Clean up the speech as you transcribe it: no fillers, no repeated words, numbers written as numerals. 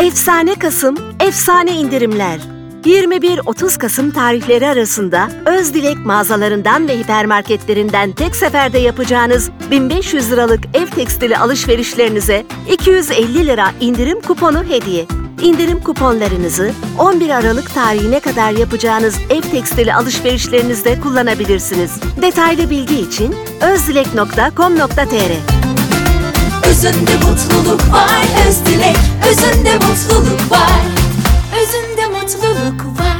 Efsane Kasım, efsane indirimler. 21-30 Kasım tarihleri arasında Özdilek mağazalarından ve hipermarketlerinden tek seferde yapacağınız 1500 liralık ev tekstili alışverişlerinize 250 lira indirim kuponu hediye. İndirim kuponlarınızı 11 Aralık tarihine kadar yapacağınız ev tekstili alışverişlerinizde kullanabilirsiniz. Detaylı bilgi için özdilek.com.tr. Özünde mutluluk var Özdilek, özünde mutluluk var. Özünde mutluluk var.